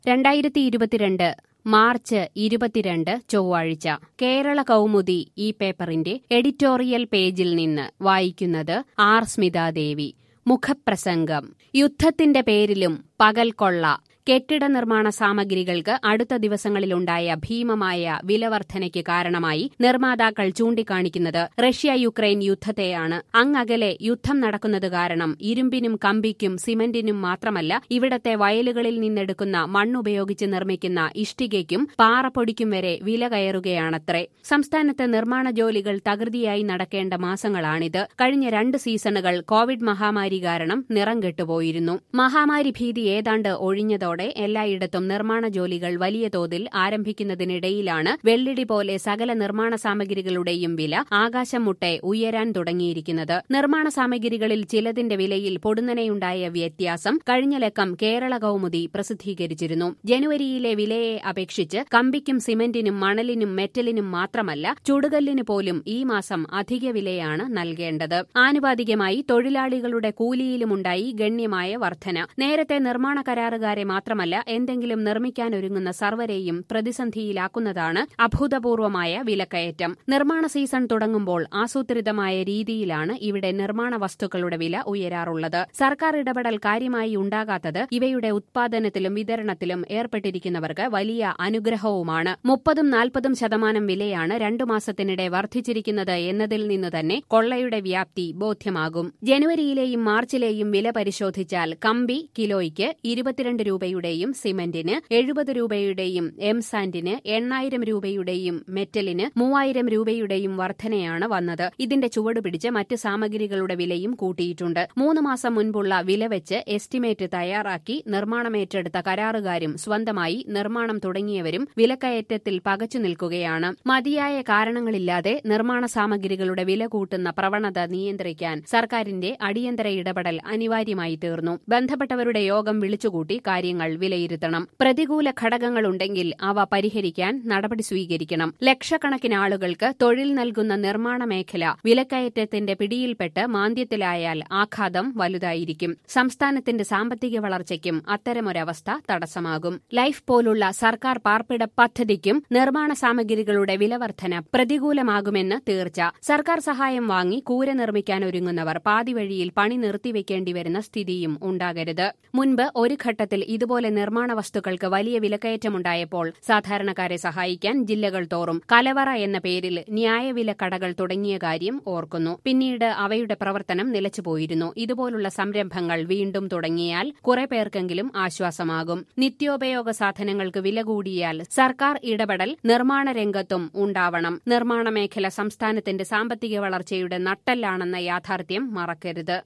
2022 March 22 ചൊവ്വാഴ്ച കേരള കൗമുദി ഈ പേപ്പറിന്റെ എഡിറ്റോറിയൽ പേജിൽ നിന്ന് വായിക്കുന്നത് ആർ സ്മിതാദേവി. മുഖപ്രസംഗം. യുദ്ധത്തിന്റെ പേരിലും പകൽക്കൊള്ള. കെട്ടിട നിർമ്മാണ സാമഗ്രികൾക്ക് അടുത്ത ദിവസങ്ങളിലുണ്ടായ ഭീമമായ വിലവർധനയ്ക്ക് കാരണമായി നിർമ്മാതാക്കൾ ചൂണ്ടിക്കാണിക്കുന്നത് റഷ്യ യുക്രൈൻ യുദ്ധത്തെയാണ്. അങ്ങകലെ യുദ്ധം നടക്കുന്നത് കാരണം ഇരുമ്പിനും കമ്പിക്കും സിമന്റിനും മാത്രമല്ല ഇവിടത്തെ വയലുകളിൽ നിന്നെടുക്കുന്ന മണ്ണുപയോഗിച്ച് നിർമ്മിക്കുന്ന ഇഷ്ടികയ്ക്കും പാറപ്പൊടിക്കും വരെ വില കയറുകയാണത്രേ. സംസ്ഥാനത്ത് നിർമ്മാണ ജോലികൾ തകൃതിയായി നടക്കേണ്ട മാസങ്ങളാണിത്. കഴിഞ്ഞ 2 സീസണുകൾ കോവിഡ് മഹാമാരി കാരണം നിറം കെട്ടുപോയിരുന്നു. മഹാമാരി ഭീതി ഏതാണ്ട് ഒഴിഞ്ഞതോടെ എല്ലായിടത്തും നിർമ്മാണ ജോലികൾ വലിയ തോതിൽ ആരംഭിക്കുന്നതിനിടയിലാണ് വെള്ളിടി പോലെ സകല നിർമ്മാണ സാമഗ്രികളുടെയും വില ആകാശം മുട്ടെ ഉയരാൻ തുടങ്ങിയിരിക്കുന്നത്. നിർമ്മാണ സാമഗ്രികളിൽ ചിലതിന്റെ വിലയിൽ പൊടുന്നനെയുണ്ടായ വ്യത്യാസം കഴിഞ്ഞ ലക്കം കേരള കൗമുദി പ്രസിദ്ധീകരിച്ചിരുന്നു. ജനുവരിയിലെ വിലയെ അപേക്ഷിച്ച് കമ്പിക്കും സിമന്റിനും മണലിനും മെറ്റലിനും മാത്രമല്ല ചുടുകല്ലിന് പോലും ഈ മാസം അധിക വിലയാണ് നൽകേണ്ടത്. ആനുപാതികമായി തൊഴിലാളികളുടെ കൂലിയിലുമുണ്ടായി ഗണ്യമായ വർധന. നേരത്തെ നിർമ്മാണ കരാറുകാരെ മാത്രമല്ല എന്തെങ്കിലും നിർമ്മിക്കാനൊരുങ്ങുന്ന സർവരെയും പ്രതിസന്ധിയിലാക്കുന്നതാണ് അഭൂതപൂർവമായ വിലക്കയറ്റം. നിർമ്മാണ സീസൺ തുടങ്ങുമ്പോൾ ആസൂത്രിതമായ രീതിയിലാണ് ഇവിടെ നിർമ്മാണ വസ്തുക്കളുടെ വില ഉയരാറുള്ളത്. സർക്കാർ ഇടപെടൽ കാര്യമായി ഉണ്ടാകാത്തത് ഇവയുടെ ഉത്പാദനത്തിലും വിതരണത്തിലും ഏർപ്പെട്ടിരിക്കുന്നവർക്ക് വലിയ അനുഗ്രഹവുമാണ്. 30-40% വിലയാണ് 2 മാസത്തിനിടെ വർദ്ധിച്ചിരിക്കുന്നത് എന്നതിൽ നിന്ന് തന്നെ കൊള്ളയുടെ വ്യാപ്തി ബോധ്യമാകും. ജനുവരിയിലെയും മാർച്ചിലെയും വില പരിശോധിച്ചാൽ കമ്പി കിലോയ്ക്ക് 22 രൂപയുടെയും സിമന്റിന് 70 രൂപയുടെയും എംസാൻഡിന് 8000 രൂപയുടെയും മെറ്റലിന് 3000 രൂപയുടെയും വർധനയാണ് വന്നത്. ഇതിന്റെ ചുവടുപിടിച്ച് മറ്റ് സാമഗ്രികളുടെ വിലയും കൂട്ടിയിട്ടുണ്ട്. 3 മാസം മുൻപുള്ള വില വെച്ച് എസ്റ്റിമേറ്റ് തയ്യാറാക്കി നിർമ്മാണമേറ്റെടുത്ത കരാറുകാരും സ്വന്തമായി നിർമ്മാണം തുടങ്ങിയവരും വിലക്കയറ്റത്തിൽ പകച്ചു നിൽക്കുകയാണ്. മതിയായ കാരണങ്ങളില്ലാതെ നിർമ്മാണ സാമഗ്രികളുടെ വില കൂട്ടുന്ന പ്രവണത നിയന്ത്രിക്കാൻ സർക്കാരിന്റെ അടിയന്തര ഇടപെടൽ അനിവാര്യമായി തീർന്നു. ബന്ധപ്പെട്ടവരുടെ യോഗം വിളിച്ചുകൂട്ടി കാര്യങ്ങൾ വിലയിരുത്തണം. പ്രതികൂല ഘടകങ്ങളുണ്ടെങ്കിൽ അവ പരിഹരിക്കാൻ നടപടി സ്വീകരിക്കണം. ലക്ഷക്കണക്കിന് ആളുകൾക്ക് തൊഴിൽ നൽകുന്ന നിർമ്മാണ മേഖല വിലക്കയറ്റത്തിന്റെ പിടിയിൽപ്പെട്ട് മാന്ദ്യത്തിലായാൽ ആഘാതം വലുതായിരിക്കും. സംസ്ഥാനത്തിന്റെ സാമ്പത്തിക വളർച്ചയ്ക്കും അത്തരമൊരവസ്ഥ തടസ്സമാകും. ലൈഫ് പോലുള്ള സർക്കാർ പാർപ്പിട പദ്ധതിക്കും നിർമ്മാണ സാമഗ്രികളുടെ വിലവർധന പ്രതികൂലമാകുമെന്ന് തീർച്ച. സർക്കാർ സഹായം വാങ്ങി കൂര നിർമ്മിക്കാനൊരുങ്ങുന്നവർ പാതിവഴിയിൽ പണി നിർത്തിവെക്കേണ്ടി വരുന്ന സ്ഥിതിയും ഉണ്ടാകരുത്. മുൻപ് ഒരു ഘട്ടത്തിൽ ഇതുപോലെ നിർമ്മാണ വസ്തുക്കൾക്ക് വലിയ വിലക്കയറ്റമുണ്ടായപ്പോൾ സാധാരണക്കാരെ സഹായിക്കാൻ ജില്ലകൾ തോറും കലവറ എന്ന പേരിൽ ന്യായവില കടകൾ തുടങ്ങിയ കാര്യം ഓർക്കുന്നു. പിന്നീട് അവയുടെ പ്രവർത്തനം നിലച്ചുപോയിരുന്നു. ഇതുപോലുള്ള സംരംഭങ്ങൾ വീണ്ടും തുടങ്ങിയാൽ കുറെ പേർക്കെങ്കിലും ആശ്വാസമാകും. നിത്യോപയോഗ സാധനങ്ങൾക്ക് വില കൂടിയാൽ സർക്കാർ ഇടപെടൽ നിർമ്മാണ രംഗത്തും ഉണ്ടാവണം. നിർമ്മാണ മേഖല സംസ്ഥാനത്തിന്റെ സാമ്പത്തിക വളർച്ചയുടെ നട്ടെല്ലാണെന്ന യാഥാർത്ഥ്യം മറക്കരുത്.